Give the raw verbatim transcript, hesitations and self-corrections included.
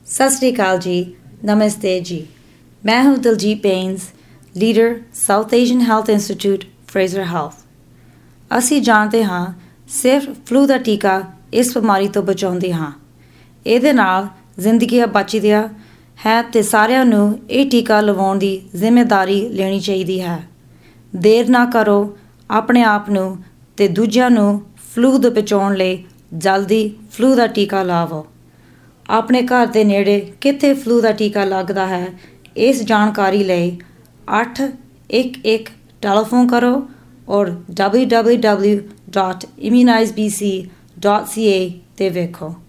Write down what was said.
सत श्री अकाल जी, नमस्ते जी। मैं हूँ Diljit Bains, leader South Asian health institute Fraser Health. ਅਸੀਂ ਜਾਣਦੇ ਹਾਂ ਸਿਰਫ ਫਲੂ ਦਾ ਟੀਕਾ ਇਸ ਬਿਮਾਰੀ ਤੋਂ ਬਚਾਉਂਦੇ ਹਾਂ। ਇਹਦੇ ਨਾਲ ਜ਼ਿੰਦਗੀਆਂ ਬਚਦੀਆਂ ਹੈ ਅਤੇ ਸਾਰਿਆਂ ਨੂੰ ਇਹ ਟੀਕਾ ਲਵਾਉਣ ਦੀ ਜ਼ਿੰਮੇਵਾਰੀ ਲੈਣੀ ਚਾਹੀਦੀ ਹੈ। ਦੇਰ ਨਾ ਕਰੋ, ਆਪਣੇ ਆਪ ਨੂੰ ਅਤੇ ਦੂਜਿਆਂ ਨੂੰ ਫਲੂ ਤੋਂ ਬਚਾਉਣ ਲਈ ਜਲਦੀ ਫਲੂ ਦਾ ਟੀਕਾ ਲਾਵੋ। ਆਪਣੇ ਘਰ ਦੇ ਨੇੜੇ ਕਿੱਥੇ ਫਲੂ ਦਾ ਟੀਕਾ ਲੱਗਦਾ ਹੈ, ਇਸ ਜਾਣਕਾਰੀ ਲਈ ਅੱਠ ਇੱਕ ਇੱਕ ਟੈਲੀਫੋਨ ਕਰੋ ਔਰ W W W dot immunize B C dot C A 'ਤੇ ਵੇਖੋ।